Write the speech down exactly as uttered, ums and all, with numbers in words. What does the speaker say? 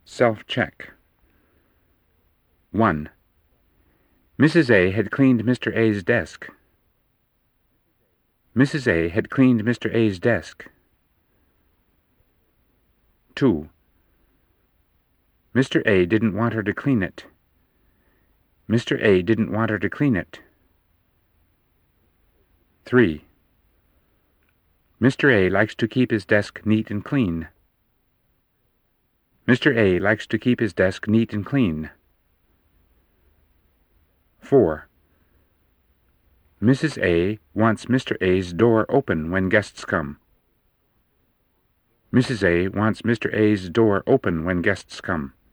Self-check. one. Missus A had cleaned Mister A's desk. Missus A had cleaned Mister A's desk. two. Mister A didn't want her to clean it. Mister A didn't want her to clean it. three. Mister A likes to keep his desk neat and clean. Mister A likes to keep his desk neat and clean. four. Missus A wants Mister A's door open when guests come. Missus A wants Mister A's door open when guests come.